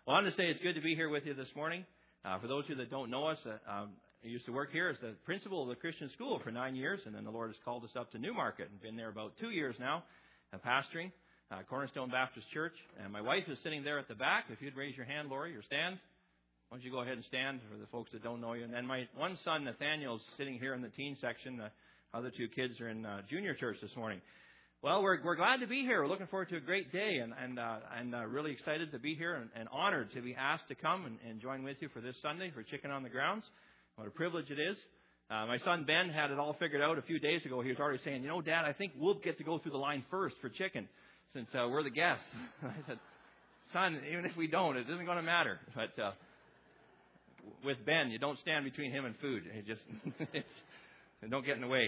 Well, I want to say it's good to be here with you this morning. For those of you that don't know us, I used to work here as the principal of the Christian school for 9 years, and then the Lord has called us up to Newmarket and been there about 2 years now, pastoring Cornerstone Baptist Church. And my wife is sitting there at the back. If you'd raise your hand, Lori, or stand. Why don't you go ahead and stand for the folks that don't know you. And then my one son, Nathaniel, is sitting here in the teen section. The other two kids are in junior church this morning. Well, we're glad to be here. We're looking forward to a great day and really excited to be here and honored to be asked to come and join with you for this Sunday for Chicken on the Grounds. What a privilege it is. My son Ben had it all figured out a few days ago. He was already saying, Dad, I think we'll get to go through the line first for chicken since we're the guests. I said, son, even if we don't, it isn't going to matter. But with Ben, you don't stand between him and food. Don't get in the way.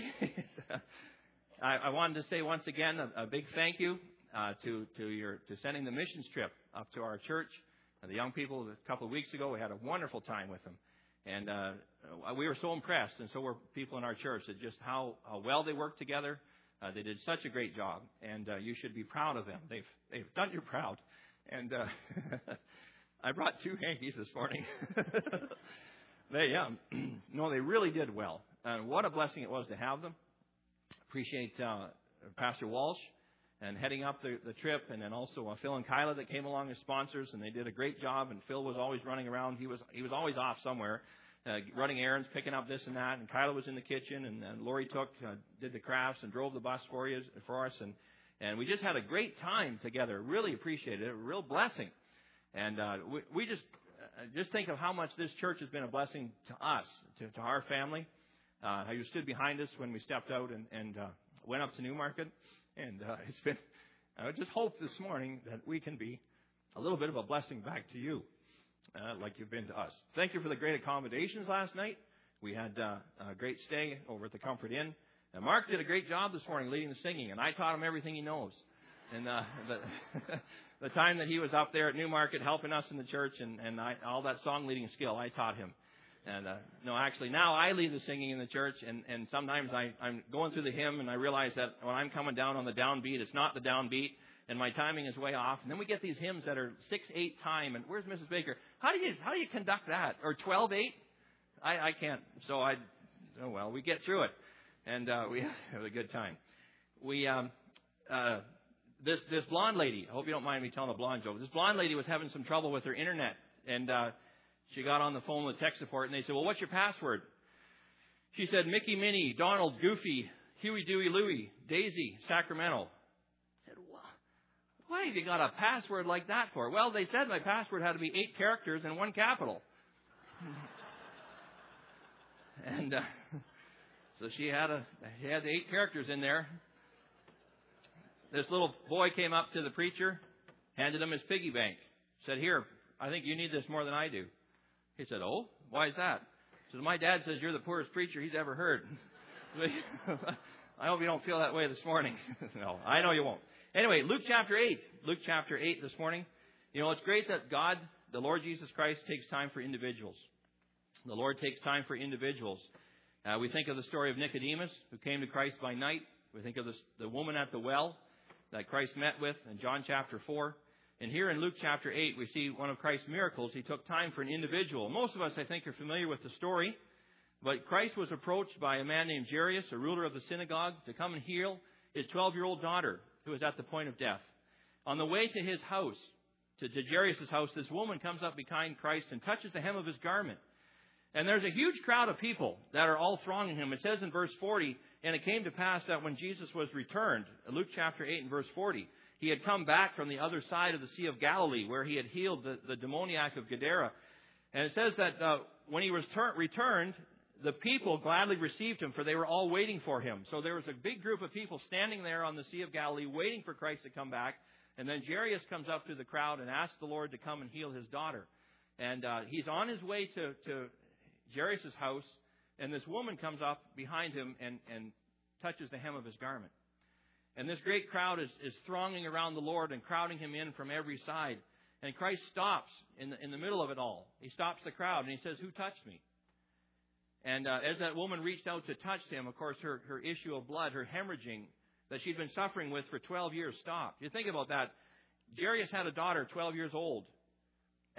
I wanted to say once again a big thank you to sending the missions trip up to our church. The young people a couple of weeks ago, we had a wonderful time with them. And we were so impressed, and so were people in our church, at just how well they worked together. They did such a great job, and you should be proud of them. They've done you proud. And I brought 2 hankies this morning. They really did well. And what a blessing it was to have them. Appreciate Pastor Walsh and heading up the trip, and then also Phil and Kyla that came along as sponsors, and they did a great job. And Phil was always running around; he was always off somewhere, running errands, picking up this and that. And Kyla was in the kitchen, and Lori did the crafts and drove the bus for us, and we just had a great time together. Really appreciated it, a real blessing. And we just think of how much this church has been a blessing to us, to our family. How you stood behind us when we stepped out and went up to Newmarket. And it's been, I just hope this morning that we can be a little bit of a blessing back to you, like you've been to us. Thank you for the great accommodations last night. We had a great stay over at the Comfort Inn. And Mark did a great job this morning leading the singing, and I taught him everything he knows. And the time that he was up there at Newmarket helping us in the church and all that song leading skill, I taught him. And actually, now I lead the singing in the church, and sometimes I'm going through the hymn, and I realize that when I'm coming down on the downbeat, it's not the downbeat, and my timing is way off. And then we get these hymns that are 6/8 time, and where's Mrs. Baker? How do you conduct that? Or 12/8? I can't. So we get through it, and we have a good time. We this blonde lady. I hope you don't mind me telling a blonde joke. This blonde lady was having some trouble with her internet, and she got on the phone with tech support, and they said, well, what's your password? She said, Mickey, Minnie, Donald, Goofy, Huey, Dewey, Louie, Daisy, Sacramento. I said, well, why have you got a password like that for? Well, they said my password had to be 8 characters and 1 capital. And so she had the 8 characters in there. This little boy came up to the preacher, handed him his piggy bank, said, here, I think you need this more than I do. He said, oh, why is that? He said, my dad says you're the poorest preacher he's ever heard. I hope you don't feel that way this morning. No, I know you won't. Anyway, Luke chapter 8. Luke chapter 8 this morning. It's great that God, the Lord Jesus Christ, takes time for individuals. The Lord takes time for individuals. We think of the story of Nicodemus, who came to Christ by night. We think of the woman at the well that Christ met with in John chapter 4. And here in Luke chapter 8, we see one of Christ's miracles. He took time for an individual. Most of us, I think, are familiar with the story. But Christ was approached by a man named Jairus, a ruler of the synagogue, to come and heal his 12-year-old daughter, who was at the point of death. On the way to his house, to Jairus' house, this woman comes up behind Christ and touches the hem of his garment. And there's a huge crowd of people that are all thronging him. It says in verse 40, and it came to pass that when Jesus was returned, Luke chapter 8 and verse 40, he had come back from the other side of the Sea of Galilee, where he had healed the demoniac of Gadara. And it says that when he was returned, the people gladly received him, for they were all waiting for him. So there was a big group of people standing there on the Sea of Galilee, waiting for Christ to come back. And then Jairus comes up through the crowd and asks the Lord to come and heal his daughter. And he's on his way to Jairus' house, and this woman comes up behind him and touches the hem of his garment. And this great crowd is thronging around the Lord and crowding him in from every side. And Christ stops in the middle of it all. He stops the crowd and he says, who touched me? And as that woman reached out to touch him, of course, her issue of blood, her hemorrhaging that she'd been suffering with for 12 years stopped. You think about that. Jairus had a daughter, 12 years old.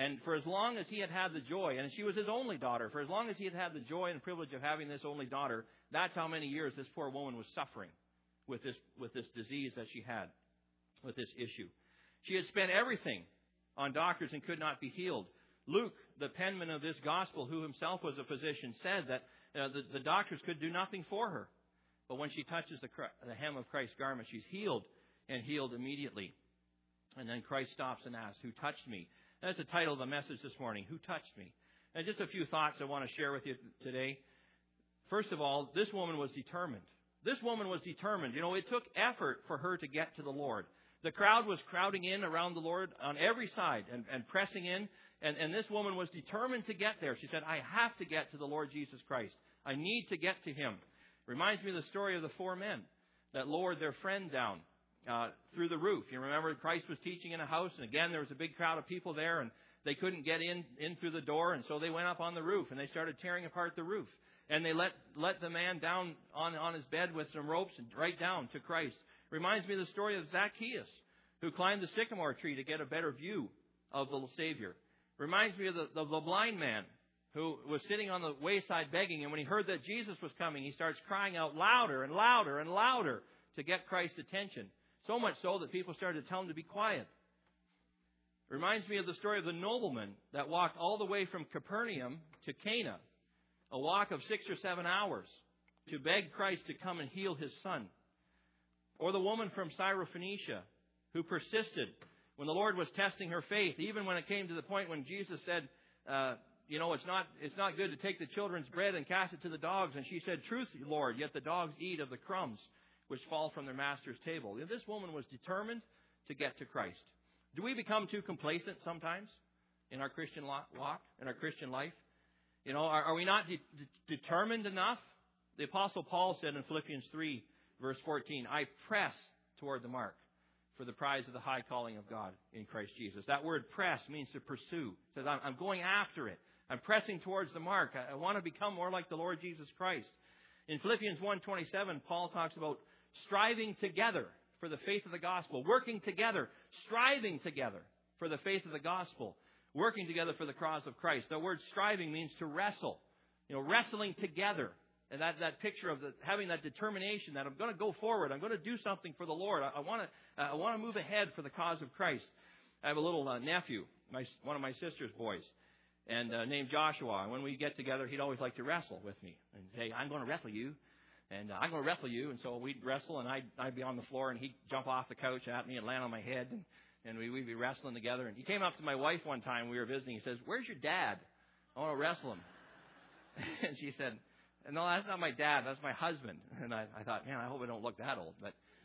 And for as long as he had had the joy, and she was his only daughter, for as long as he had had the joy and privilege of having this only daughter, that's how many years this poor woman was suffering with this disease that she had, with this issue. She had spent everything on doctors and could not be healed. Luke, the penman of this gospel, who himself was a physician, said that the doctors could do nothing for her. But when she touches the hem of Christ's garment, she's healed, and healed immediately. And then Christ stops and asks, "Who touched me?" That's the title of the message this morning, "Who touched me?" And just a few thoughts I want to share with you today. First of all, this woman was determined. This woman was determined. You know, it took effort for her to get to the Lord. The crowd was crowding in around the Lord on every side and pressing in. And this woman was determined to get there. She said, "I have to get to the Lord Jesus Christ. I need to get to Him." Reminds me of the story of the 4 men that lowered their friend down through the roof. You remember Christ was teaching in a house, and again there was a big crowd of people there, and they couldn't get in through the door, and so they went up on the roof, and they started tearing apart the roof. And they let the man down on his bed with some ropes and right down to Christ. Reminds me of the story of Zacchaeus, who climbed the sycamore tree to get a better view of the Savior. Reminds me of the blind man who was sitting on the wayside begging, and when he heard that Jesus was coming, he starts crying out louder and louder and louder to get Christ's attention. So much so that people started to tell him to be quiet. Reminds me of the story of the nobleman that walked all the way from Capernaum to Cana, a walk of 6 or 7 hours, to beg Christ to come and heal his son. Or the woman from Syrophoenicia who persisted when the Lord was testing her faith, even when it came to the point when Jesus said, it's not good to take the children's bread and cast it to the dogs. And she said, "Truth, Lord, yet the dogs eat of the crumbs which fall from their master's table." You know, this woman was determined to get to Christ. Do we become too complacent sometimes in our Christian walk, in our Christian life? You know, are we not determined enough? The Apostle Paul said in Philippians 3, verse 14, "I press toward the mark for the prize of the high calling of God in Christ Jesus." That word press means to pursue. It says, I'm going after it. I'm pressing towards the mark. I want to become more like the Lord Jesus Christ. In Philippians 1:27, Paul talks about striving together for the faith of the gospel, working together, striving together for the faith of the gospel, working together for the cause of Christ. The word striving means to wrestle, wrestling together. And that picture of having that determination that I'm going to go forward, I'm going to do something for the Lord. I want to move ahead for the cause of Christ. I have a little nephew, one of my sister's boys, and named Joshua. And when we get together, he'd always like to wrestle with me and say, "I'm going to wrestle you, and I'm going to wrestle you." And so we'd wrestle, and I'd be on the floor, and he'd jump off the couch at me and land on my head, and we'd be wrestling together. And he came up to my wife one time, we were visiting. He says, "Where's your dad? I want to wrestle him." And she said, "No, that's not my dad. That's my husband." And I thought, man, I hope I don't look that old.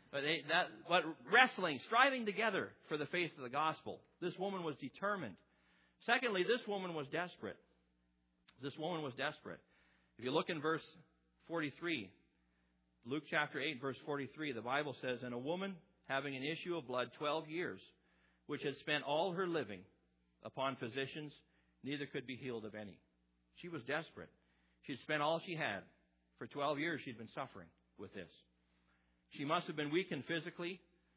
But wrestling, striving together for the faith of the gospel. This woman was determined. Secondly, this woman was desperate. This woman was desperate. If you look in verse 43, Luke chapter 8, verse 43, the Bible says, "And a woman having an issue of blood 12 years, which had spent all her living upon physicians, neither could be healed of any." She was desperate. She'd spent all she had. For 12 years, she'd been suffering with this. She must have been weakened physically.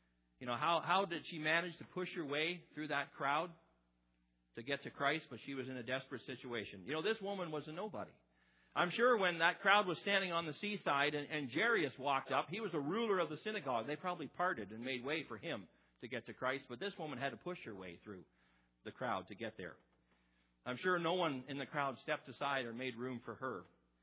How did she manage to push her way through that crowd to get to Christ? But she was in a desperate situation. This woman was a nobody. I'm sure when that crowd was standing on the seaside and Jairus walked up, he was a ruler of the synagogue. They probably parted and made way for him to get to Christ. But this woman had to push her way through the crowd to get there. I'm sure no one in the crowd stepped aside or made room for her.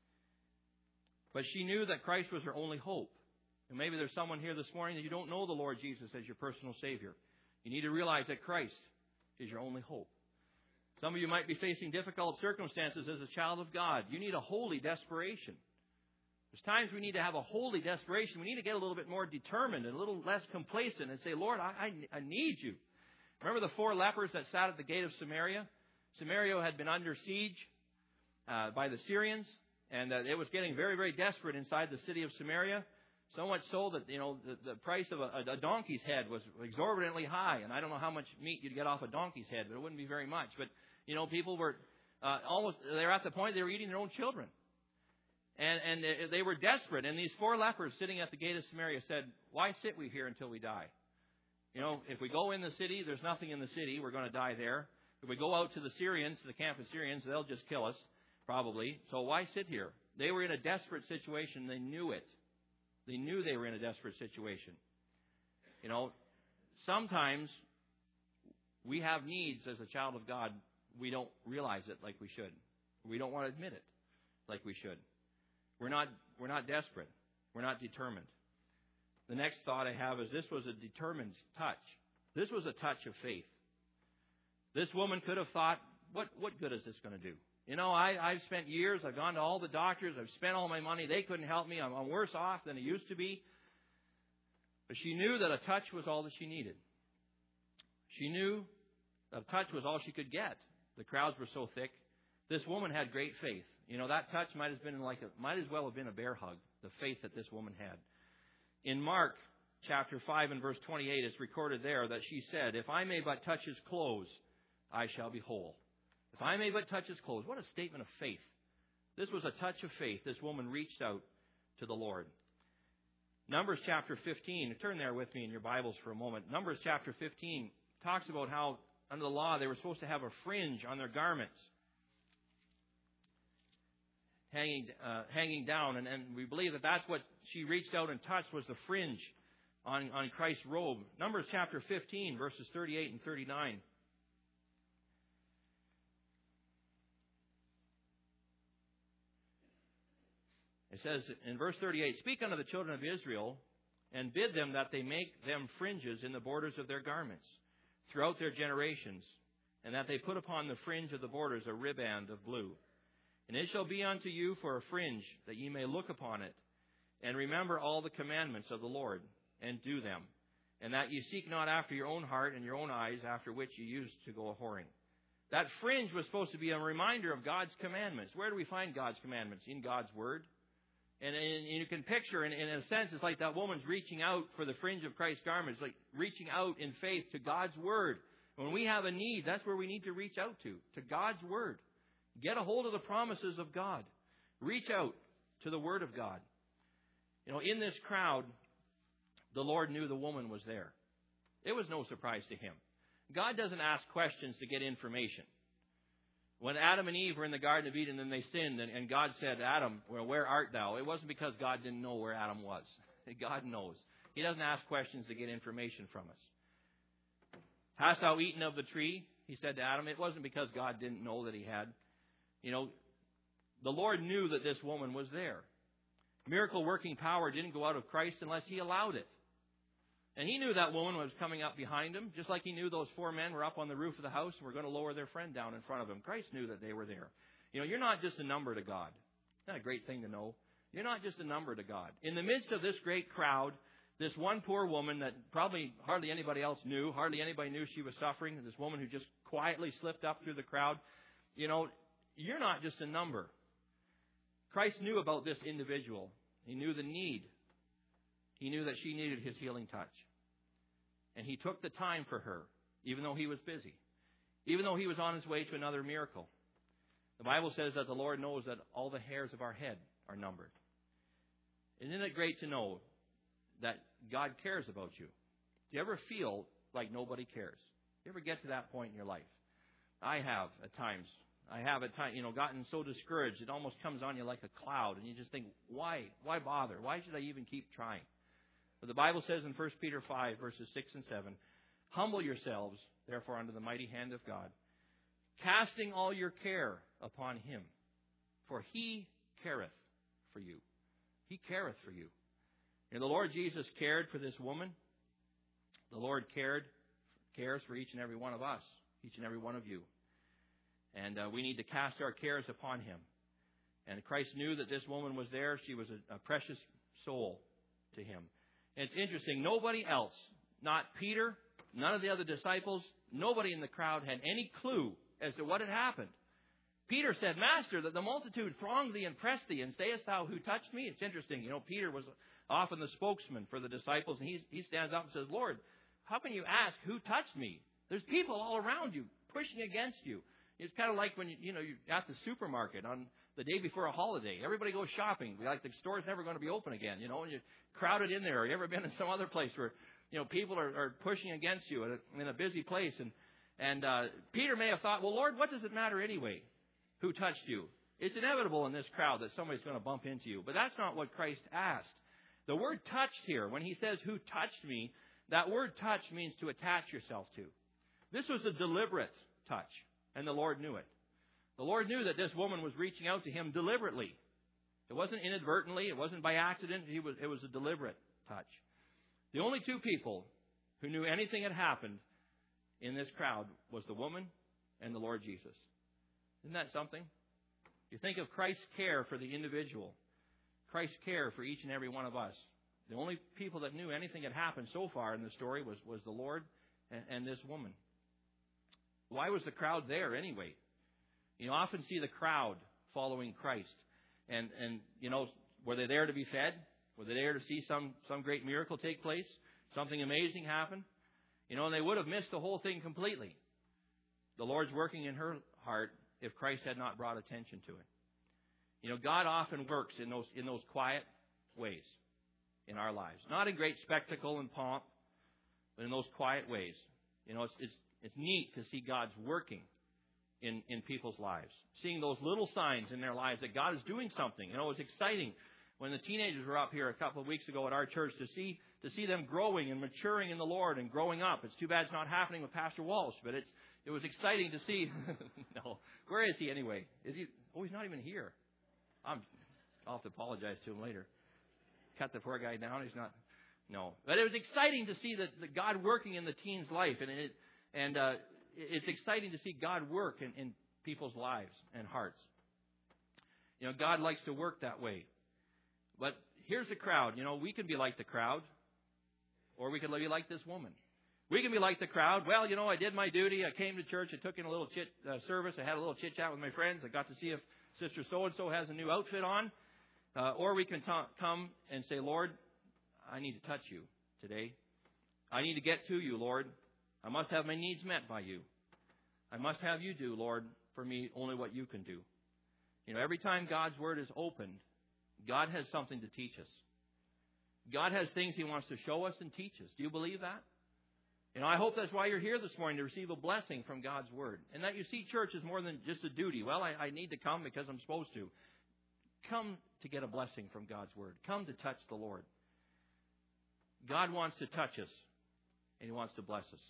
But she knew that Christ was her only hope. And maybe there's someone here this morning that you don't know the Lord Jesus as your personal Savior. You need to realize that Christ is your only hope. Some of you might be facing difficult circumstances as a child of God. You need a holy desperation. There's times we need to have a holy desperation. We need to get a little bit more determined and a little less complacent and say, "Lord, I need you." Remember the 4 lepers that sat at the gate of Samaria? Samaria had been under siege by the Syrians, and it was getting very, very desperate inside the city of Samaria. So much so that, the price of a donkey's head was exorbitantly high. And I don't know how much meat you'd get off a donkey's head, but it wouldn't be very much. But, people were they were at the point they were eating their own children. And they were desperate. And these 4 lepers sitting at the gate of Samaria said, "Why sit we here until we die? If we go in the city, there's nothing in the city. We're going to die there. If we go out to the Syrians, to the camp of Syrians, they'll just kill us, probably. So why sit here? They were in a desperate situation. They knew it. They knew they were in a desperate situation. You know, sometimes we have needs as a child of God. We don't realize it like we should. We don't want to admit it like we should. We're not desperate. We're not determined. The next thought I have is this was a determined touch. This was a touch of faith. This woman could have thought, what good is this going to do? You know, I've spent years, I've gone to all the doctors, I've spent all my money, they couldn't help me, I'm worse off than I used to be. But she knew that a touch was all that she needed. She knew that a touch was all she could get. The crowds were so thick. This woman had great faith. You know, that touch might as well have been a bear hug, the faith that this woman had. In Mark chapter 5 and verse 28, it's recorded there that she said, "If I may but touch his clothes, I shall be whole." If I may but touch his clothes. What a statement of faith. This was a touch of faith. This woman reached out to the Lord. Numbers chapter 15. Turn there with me in your Bibles for a moment. Numbers chapter 15 talks about how under the law they were supposed to have a fringe on their garments hanging down. And we believe that that's what she reached out and touched was the fringe on Christ's robe. Numbers chapter 15 verses 38 and 39. It says in verse 38, "Speak unto the children of Israel, and bid them that they make them fringes in the borders of their garments throughout their generations, and that they put upon the fringe of the borders a riband of blue. And it shall be unto you for a fringe, that ye may look upon it, and remember all the commandments of the Lord, and do them, and that ye seek not after your own heart and your own eyes, after which ye used to go a-whoring." That fringe was supposed to be a reminder of God's commandments. Where do we find God's commandments? In God's Word. And you can picture, in a sense, it's like that woman's reaching out for the fringe of Christ's garments, like reaching out in faith to God's Word. When we have a need, that's where we need to reach out to God's Word. Get a hold of the promises of God. Reach out to the Word of God. You know, in this crowd, the Lord knew the woman was there. It was no surprise to Him. God doesn't ask questions to get information. When Adam and Eve were in the Garden of Eden and they sinned, and God said, "Adam, well, where art thou?" It wasn't because God didn't know where Adam was. God knows. He doesn't ask questions to get information from us. "Hast thou eaten of the tree?" He said to Adam. It wasn't because God didn't know that he had. You know, the Lord knew that this woman was there. Miracle working power didn't go out of Christ unless He allowed it. And He knew that woman was coming up behind Him, just like He knew those four men were up on the roof of the house and were going to lower their friend down in front of Him. Christ knew that they were there. You know, you're not just a number to God. Isn't that a great thing to know? You're not just a number to God. In the midst of this great crowd, this one poor woman that probably hardly anybody else knew, hardly anybody knew she was suffering, this woman who just quietly slipped up through the crowd, you know, you're not just a number. Christ knew about this individual. He knew the need. He knew that she needed His healing touch. And He took the time for her, even though He was busy, even though He was on His way to another miracle. The Bible says that the Lord knows that all the hairs of our head are numbered. Isn't it great to know that God cares about you? Do you ever feel like nobody cares? Do you ever get to that point in your life? I have at times. Gotten so discouraged, it almost comes on you like a cloud, and you just think, why bother? Why should I even keep trying? But the Bible says in 1 Peter 5, verses 6 and 7, "Humble yourselves, therefore, under the mighty hand of God, casting all your care upon Him, for He careth for you." He careth for you. And the Lord Jesus cared for this woman. The Lord cares for each and every one of us, each and every one of you. And we need to cast our cares upon Him. And Christ knew that this woman was there. She was a precious soul to Him. And it's interesting, nobody else, not Peter, none of the other disciples, nobody in the crowd had any clue as to what had happened. Peter said, "Master, that the multitude thronged thee and pressed thee, and sayest thou, who touched me?" It's interesting, you know, Peter was often the spokesman for the disciples, and he stands up and says, "Lord, how can you ask who touched me? There's people all around you pushing against you." It's kind of like when you're at the supermarket on the day before a holiday. Everybody goes shopping. Like the store's never going to be open again, and you're crowded in there. Or you ever been in some other place where, people are pushing against you in a busy place? And Peter may have thought, well, Lord, what does it matter anyway? Who touched you? It's inevitable in this crowd that somebody's going to bump into you. But that's not what Christ asked. The word touched here, when he says, who touched me, that word touch means to attach yourself to. This was a deliberate touch, and the Lord knew it. The Lord knew that this woman was reaching out to him deliberately. It wasn't inadvertently. It wasn't by accident. It was a deliberate touch. The only two people who knew anything had happened in this crowd was the woman and the Lord Jesus. Isn't that something? You think of Christ's care for the individual, Christ's care for each and every one of us. The only people that knew anything had happened so far in the story was the Lord and this woman. Why was the crowd there anyway? You often see the crowd following Christ. And were they there to be fed? Were they there to see some great miracle take place? Something amazing happen? And they would have missed the whole thing completely. The Lord's working in her heart if Christ had not brought attention to it. God often works in those quiet ways in our lives. Not in great spectacle and pomp, but in those quiet ways. It's neat to see God's working in people's lives. Seeing those little signs in their lives that God is doing something. It was exciting when the teenagers were up here a couple of weeks ago at our church to see them growing and maturing in the Lord and growing up. It's too bad it's not happening with Pastor Walsh, but it was exciting to see. No, where is he anyway? Is he? Oh, he's not even here. I'll have to apologize to him later. Cut the poor guy down. He's not. No, but it was exciting to see that God working in the teen's life, and it's exciting to see God work in people's lives and hearts. God likes to work that way. But here's the crowd. We can be like the crowd, or we can be like this woman. We can be like the crowd. Well, I did my duty. I came to church. I took in a little service. I had a little chit chat with my friends. I got to see if Sister So-and-so has a new outfit on. Or we can come and say, Lord, I need to touch you today. I need to get to you, Lord. I must have my needs met by you. I must have you do, Lord, for me only what you can do. Every time God's Word is opened, God has something to teach us. God has things He wants to show us and teach us. Do you believe that? I hope that's why you're here this morning, to receive a blessing from God's Word. And that you see church as more than just a duty. Well, I need to come because I'm supposed to. Come to get a blessing from God's Word. Come to touch the Lord. God wants to touch us, and He wants to bless us.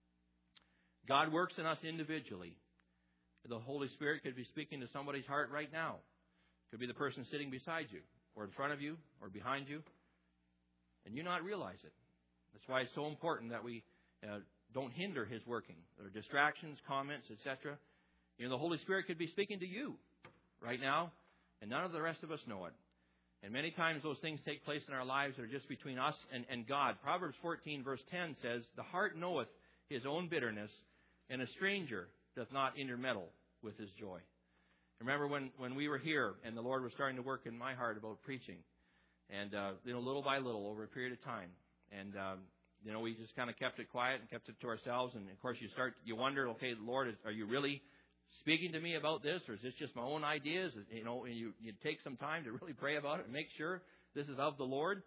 God works in us individually. The Holy Spirit could be speaking to somebody's heart right now. Could be the person sitting beside you, or in front of you, or behind you, and you not realize it. That's why it's so important that we don't hinder His working. There are distractions, comments, etc. The Holy Spirit could be speaking to you right now, and none of the rest of us know it. And many times those things take place in our lives that are just between us and God. Proverbs 14 verse 10 says, the heart knoweth his own bitterness, and a stranger doth not intermeddle with his joy. Remember when we were here and the Lord was starting to work in my heart about preaching, and little by little over a period of time, and we just kind of kept it quiet and kept it to ourselves. And of course you wonder, okay, Lord, are you really speaking to me about this, or is this just my own ideas? And you take some time to really pray about it and make sure this is of the Lord.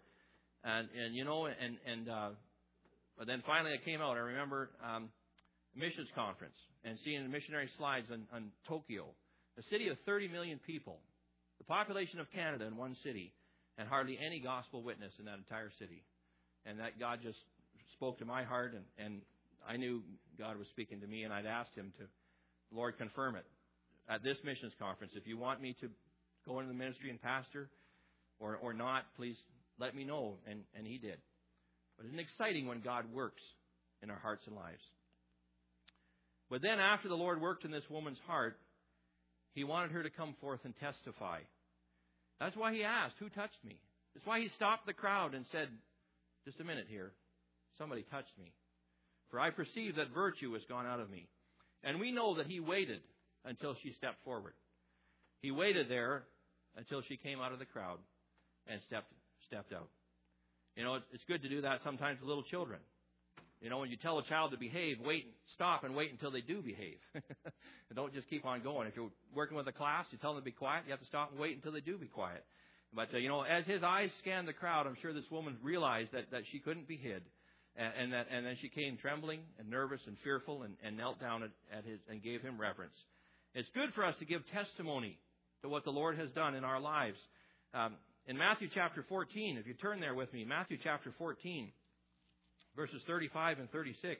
But then finally I came out. I remember a missions conference and seeing the missionary slides on Tokyo, a city of 30 million people, the population of Canada in one city, and hardly any gospel witness in that entire city. And that God just spoke to my heart, and I knew God was speaking to me, and I'd asked Him to, Lord, confirm it at this missions conference. If you want me to go into the ministry and pastor or not, please let me know. And He did. But it's exciting when God works in our hearts and lives. But then after the Lord worked in this woman's heart, He wanted her to come forth and testify. That's why He asked, who touched me? That's why He stopped the crowd and said, just a minute here. Somebody touched me. For I perceive that virtue has gone out of me. And we know that He waited until she stepped forward. He waited there until she came out of the crowd and stepped out. It's good to do that sometimes with little children. When you tell a child to behave, stop and wait until they do behave. And don't just keep on going. If you're working with a class, you tell them to be quiet, you have to stop and wait until they do be quiet. But, as his eyes scanned the crowd, I'm sure this woman realized that she couldn't be hid. And then she came trembling and nervous and fearful and knelt down at his and gave him reverence. It's good for us to give testimony to what the Lord has done in our lives. In Matthew chapter 14, if you turn there with me, Matthew chapter 14, verses 35 and 36.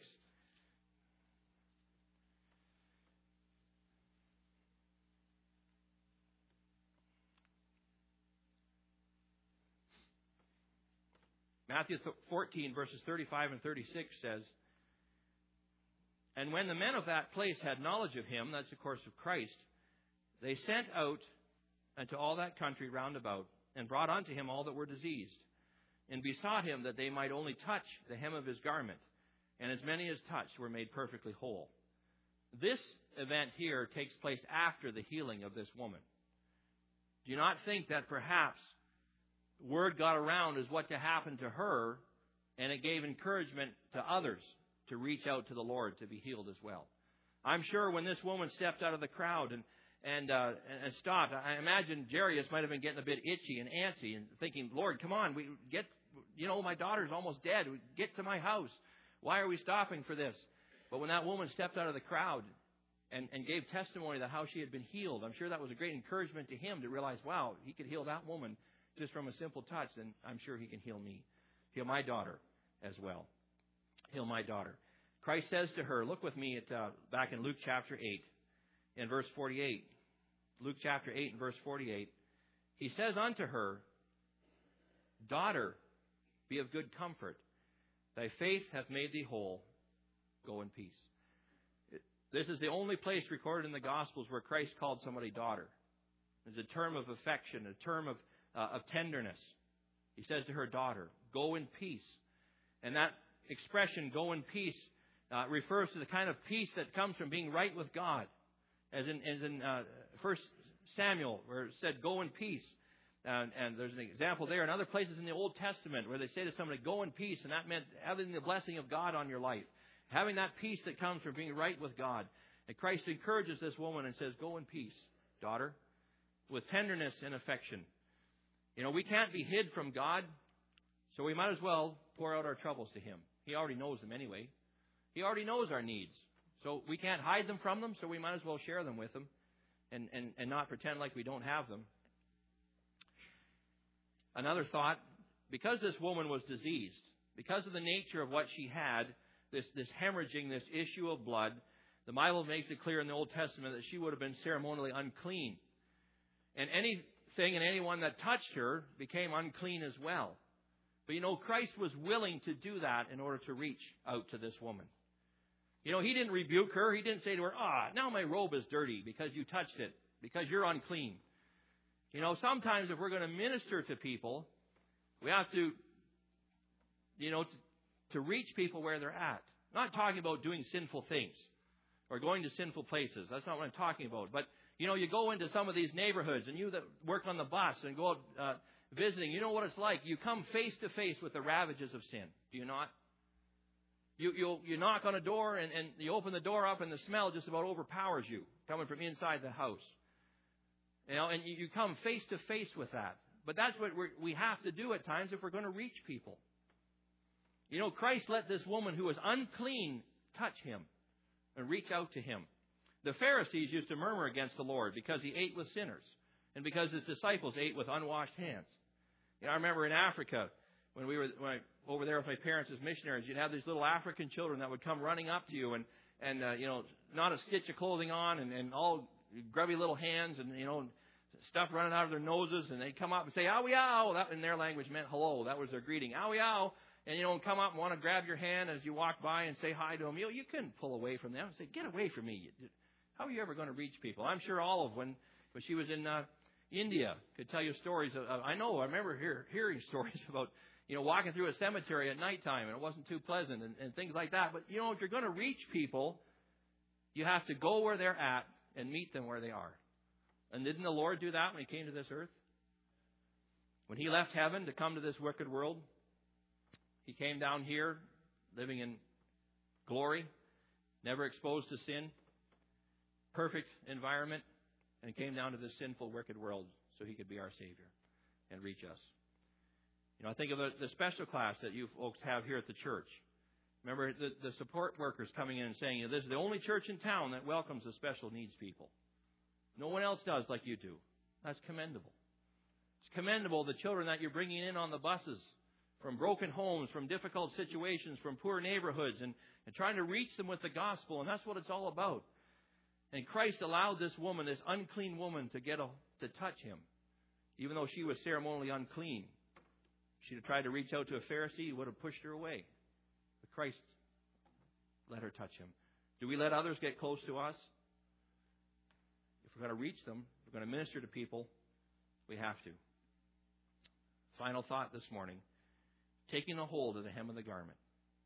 Matthew 14, verses 35 and 36 says, "And when the men of that place had knowledge of him," that's of course of Christ, "they sent out unto all that country round about, and brought unto him all that were diseased, and besought him that they might only touch the hem of his garment. And as many as touched were made perfectly whole." This event here takes place after the healing of this woman. Do you not think that perhaps word got around as what to happen to her, and it gave encouragement to others to reach out to the Lord to be healed as well? I'm sure when this woman stepped out of the crowd and stopped, I imagine Jairus might have been getting a bit itchy and antsy and thinking, "Lord, come on, my daughter's almost dead. Get to my house. Why are we stopping for this?" But when that woman stepped out of the crowd and gave testimony to how she had been healed, I'm sure that was a great encouragement to him to realize, wow, he could heal that woman just from a simple touch, then I'm sure he can heal me. Heal my daughter as well. Heal my daughter. Christ says to her, look with me back in Luke chapter 8 in verse 48. Luke chapter 8 and verse 48. He says unto her, "Daughter, be of good comfort. Thy faith hath made thee whole. Go in peace." This is the only place recorded in the Gospels where Christ called somebody daughter. It's a term of affection, a term of tenderness. He says to her, "Daughter, go in peace." And that expression, "go in peace," refers to the kind of peace that comes from being right with God. As in 1 Samuel, where it said, "Go in peace." And there's an example there. In other places in the Old Testament where they say to somebody, "Go in peace," and that meant having the blessing of God on your life. Having that peace that comes from being right with God. And Christ encourages this woman and says, "Go in peace, daughter," with tenderness and affection. We can't be hid from God, so we might as well pour out our troubles to Him. He already knows them anyway. He already knows our needs. So we can't hide them from them, so we might as well share them with Him and not pretend like we don't have them. Another thought, because this woman was diseased, because of the nature of what she had, this hemorrhaging, this issue of blood, the Bible makes it clear in the Old Testament that she would have been ceremonially unclean. And anything and anyone that touched her became unclean as well. But Christ was willing to do that in order to reach out to this woman. He didn't rebuke her. He didn't say to her, now my robe is dirty because you touched it, because you're unclean. Sometimes if we're going to minister to people, we have to, to reach people where they're at. I'm not talking about doing sinful things or going to sinful places. That's not what I'm talking about. But, you go into some of these neighborhoods, and you that work on the bus and go out visiting, you know what it's like. You come face to face with the ravages of sin. Do you not? You knock on a door and you open the door up and the smell just about overpowers you coming from inside the house. And you come face to face with that. But that's what we have to do at times if we're going to reach people. Christ let this woman who was unclean touch Him and reach out to Him. The Pharisees used to murmur against the Lord because He ate with sinners and because His disciples ate with unwashed hands. I remember in Africa, when I over there with my parents as missionaries, you'd have these little African children that would come running up to you and not a stitch of clothing on and all grubby little hands and, stuff running out of their noses, and they'd come up and say, "Owie, ow." That in their language meant hello. That was their greeting. "Owie, ow." And, come up and want to grab your hand as you walk by and say hi to them. You couldn't pull away from them and say, "Get away from me." How are you ever going to reach people? I'm sure Olive, when she was in India, could tell you stories. I remember hearing stories about, walking through a cemetery at nighttime and it wasn't too pleasant and things like that. But, if you're going to reach people, you have to go where they're at and meet them where they are. And didn't the Lord do that when He came to this earth? When He left heaven to come to this wicked world, He came down here living in glory, never exposed to sin, perfect environment, and came down to this sinful, wicked world so He could be our Savior and reach us. I think of the special class that you folks have here at the church. Remember the support workers coming in and saying, this is the only church in town that welcomes the special needs people. No one else does like you do. That's commendable. It's commendable the children that you're bringing in on the buses from broken homes, from difficult situations, from poor neighborhoods, and trying to reach them with the gospel. And that's what it's all about. And Christ allowed this woman, this unclean woman, to touch him, even though she was ceremonially unclean. She'd have tried to reach out to a Pharisee, he would have pushed her away. But Christ let her touch him. Do we let others get close to us? If we're going to reach them, if we're going to minister to people, we have to. Final thought this morning. Taking a hold of the hem of the garment.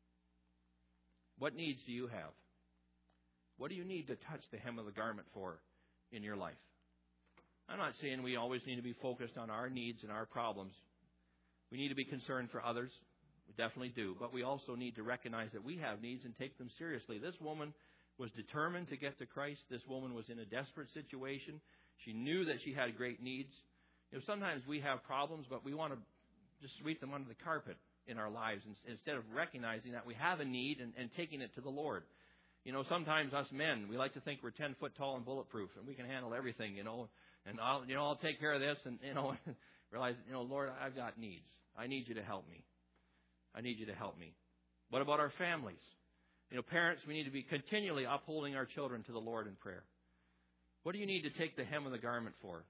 What needs do you have? What do you need to touch the hem of the garment for in your life? I'm not saying we always need to be focused on our needs and our problems. We need to be concerned for others. We definitely do. But we also need to recognize that we have needs and take them seriously. This woman was determined to get to Christ. This woman was in a desperate situation. She knew that she had great needs. Sometimes we have problems, but we want to just sweep them under the carpet in our lives instead of recognizing that we have a need and taking it to the Lord. Sometimes us men, we like to think we're 10 foot tall and bulletproof and we can handle everything, and I'll take care of this, and realize, Lord, I've got needs. I need you to help me. I need you to help me. What about our families? Parents, we need to be continually upholding our children to the Lord in prayer. What do you need to take the hem of the garment for?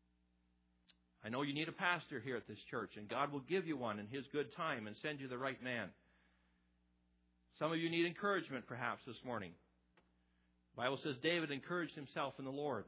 I know you need a pastor here at this church, and God will give you one in His good time and send you the right man. Some of you need encouragement perhaps this morning. The Bible says David encouraged himself in the Lord.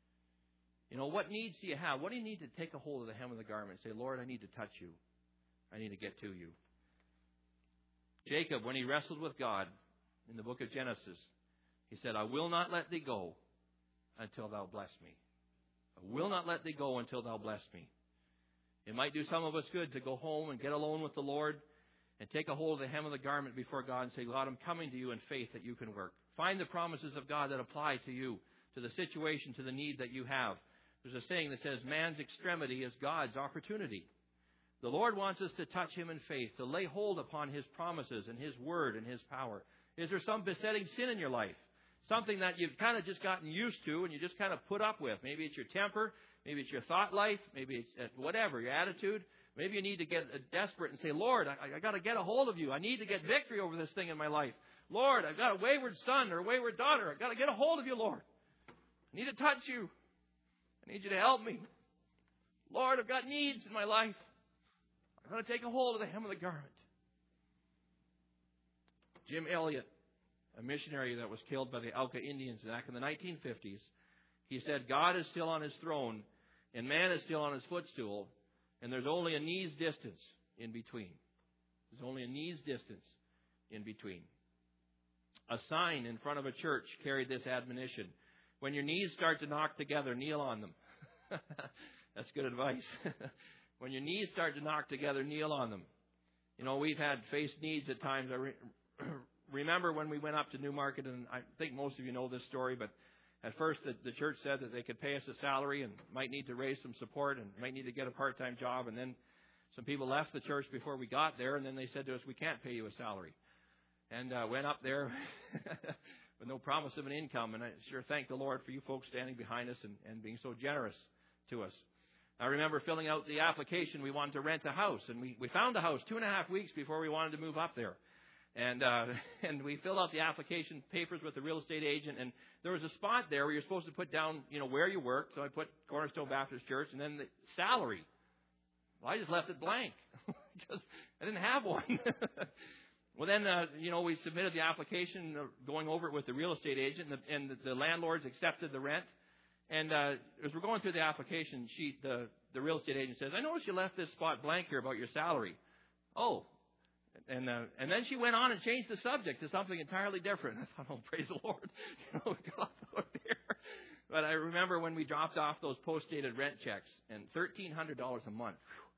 What needs do you have? What do you need to take a hold of the hem of the garment and say, Lord, I need to touch you. I need to get to you. Jacob, when he wrestled with God in the book of Genesis, he said, I will not let thee go until thou bless me. I will not let thee go until thou bless me. It might do some of us good to go home and get alone with the Lord and take a hold of the hem of the garment before God and say, God, I'm coming to you in faith that you can work. Find the promises of God that apply to you, to the situation, to the need that you have. There's a saying that says, man's extremity is God's opportunity. The Lord wants us to touch Him in faith, to lay hold upon His promises and His word and His power. Is there some besetting sin in your life? Something that you've kind of just gotten used to and you just kind of put up with. Maybe it's your temper. Maybe it's your thought life. Maybe it's whatever, your attitude. Maybe you need to get desperate and say, Lord, I got to get a hold of you. I need to get victory over this thing in my life. Lord, I've got a wayward son or a wayward daughter. I've got to get a hold of you, Lord. I need to touch you. I need you to help me. Lord, I've got needs in my life. I'm going to take a hold of the hem of the garment. Jim Elliot, a missionary that was killed by the Auca Indians back in the 1950s, he said, God is still on His throne and man is still on his footstool, and there's only a knee's distance in between. There's only a knee's distance in between. A sign in front of a church carried this admonition. When your knees start to knock together, kneel on them. That's good advice. When your knees start to knock together, kneel on them. We've had faced needs at times. I remember when we went up to Newmarket, and I think most of you know this story, but at first the church said that they could pay us a salary and might need to raise some support and might need to get a part-time job. And then some people left the church before we got there, and then they said to us, we can't pay you a salary. And went up there with no promise of an income. And I sure thank the Lord for you folks standing behind us and being so generous to us. I remember filling out the application. We wanted to rent a house, and we found a house 2.5 weeks before we wanted to move up there. And we filled out the application papers with the real estate agent, and there was a spot there where you're supposed to put down, where you work. So I put Cornerstone Baptist Church, and then the salary. Well, I just left it blank because I didn't have one. Well, then, we submitted the application, going over it with the real estate agent, and the landlords accepted the rent. And as we're going through the application sheet, the real estate agent says, I noticed you left this spot blank here about your salary. Oh. And then she went on and changed the subject to something entirely different. I thought, oh, praise the Lord. We got out there. But I remember when we dropped off those post-dated rent checks, and $1,300 a month.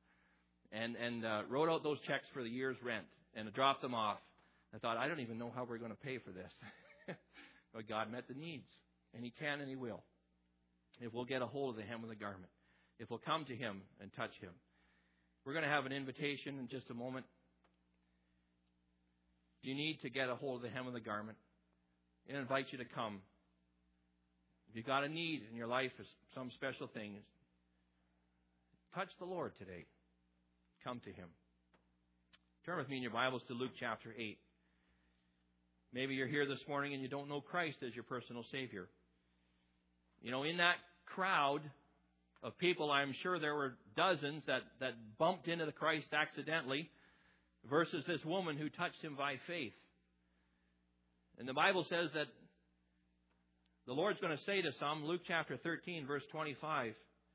And wrote out those checks for the year's rent and dropped them off. I thought, I don't even know how we're going to pay for this. But God met the needs. And He can and He will. If we'll get a hold of the hem of the garment. If we'll come to Him and touch Him. We're going to have an invitation in just a moment. Do you need to get a hold of the hem of the garment? I invite you to come. If you've got a need in your life, some special thing, touch the Lord today. Come to Him. Turn with me in your Bibles to Luke chapter 8. Maybe you're here this morning and you don't know Christ as your personal Savior. You know, in that crowd of people, I'm sure there were dozens that bumped into the Christ accidentally, versus this woman who touched Him by faith. And the Bible says that the Lord's going to say to some, Luke chapter 13, verse 25.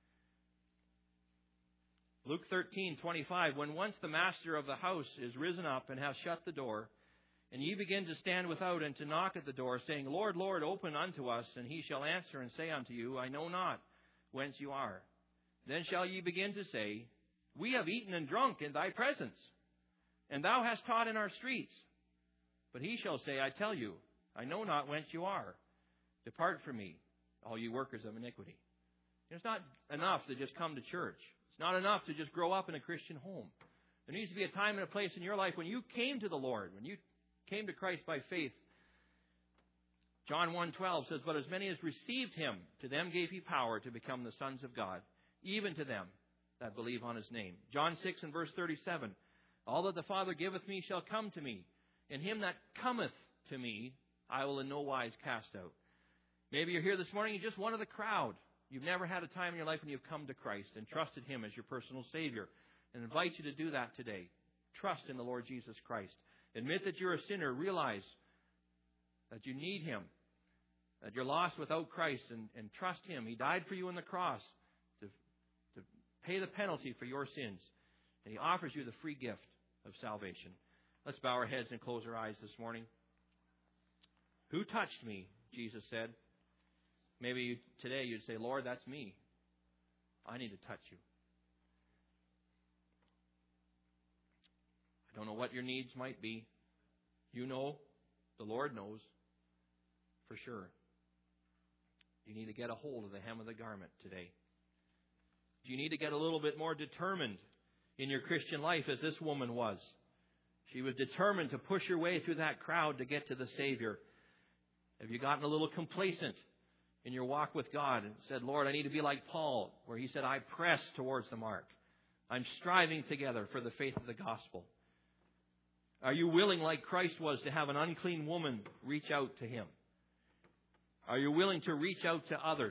Luke 13:25. When once the master of the house is risen up and hath shut the door, and ye begin to stand without and to knock at the door, saying, Lord, Lord, open unto us, and He shall answer and say unto you, I know not whence you are. Then shall ye begin to say, We have eaten and drunk in thy presence, and thou hast taught in our streets. But he shall say, I tell you, I know not whence you are. Depart from me, all you workers of iniquity. It's not enough to just come to church. It's not enough to just grow up in a Christian home. There needs to be a time and a place in your life when you came to the Lord, when you came to Christ by faith. John 1:12 says, But as many as received Him, to them gave He power to become the sons of God, even to them that believe on His name. John 6 and verse 37, All that the Father giveth me shall come to me, and him that cometh to me I will in no wise cast out. Maybe you're here this morning, you're just one of the crowd. You've never had a time in your life when you've come to Christ and trusted Him as your personal Savior. And I invite you to do that today. Trust in the Lord Jesus Christ. Admit that you're a sinner. Realize that you need Him, that you're lost without Christ, and trust Him. He died for you on the cross to pay the penalty for your sins. And He offers you the free gift of salvation. Let's bow our heads and close our eyes this morning. Who touched me? Jesus said. Maybe today you'd say, Lord, that's me. I need to touch you. I don't know what your needs might be. You know, the Lord knows for sure. You need to get a hold of the hem of the garment today. Do you need to get a little bit more determined in your Christian life as this woman was? She was determined to push her way through that crowd to get to the Savior. Have you gotten a little complacent in your walk with God and said, Lord, I need to be like Paul, where he said, I press towards the mark. I'm striving together for the faith of the gospel. Are you willing, like Christ was, to have an unclean woman reach out to Him? Are you willing to reach out to others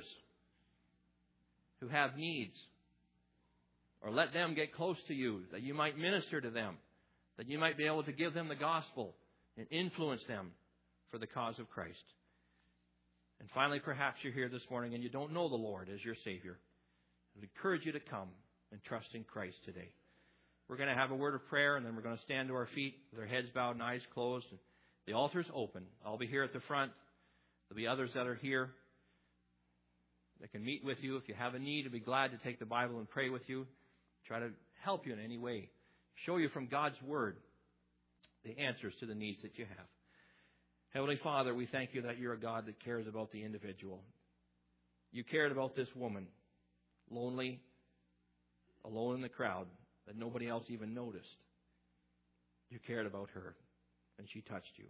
who have needs? Or let them get close to you, that you might minister to them, that you might be able to give them the gospel and influence them for the cause of Christ. And finally, perhaps you're here this morning and you don't know the Lord as your Savior. I would encourage you to come and trust in Christ today. We're going to have a word of prayer, and then we're going to stand to our feet with our heads bowed and eyes closed. The altar's open. I'll be here at the front. There'll be others that are here that can meet with you. If you have a need, I'd be glad to take the Bible and pray with you. Try to help you in any way. Show you from God's Word the answers to the needs that you have. Heavenly Father, we thank you that you're a God that cares about the individual. You cared about this woman, lonely, alone in the crowd, that nobody else even noticed. You cared about her, and she touched you.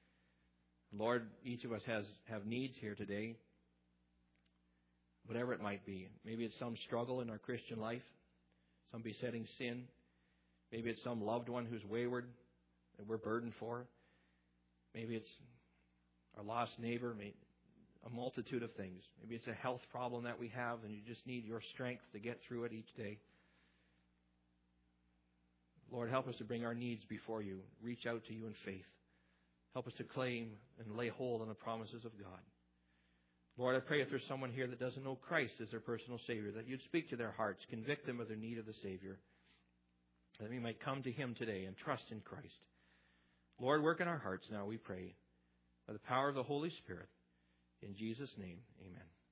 Lord, each of us have needs here today, whatever it might be. Maybe it's some struggle in our Christian life, some besetting sin. Maybe it's some loved one who's wayward that we're burdened for. Maybe it's our lost neighbor, a multitude of things. Maybe it's a health problem that we have, and you just need your strength to get through it each day. Lord, help us to bring our needs before you. Reach out to you in faith. Help us to claim and lay hold on the promises of God. Lord, I pray if there's someone here that doesn't know Christ as their personal Savior, that you'd speak to their hearts, convict them of their need of the Savior, that we might come to Him today and trust in Christ. Lord, work in our hearts now, we pray, by the power of the Holy Spirit. In Jesus' name, amen.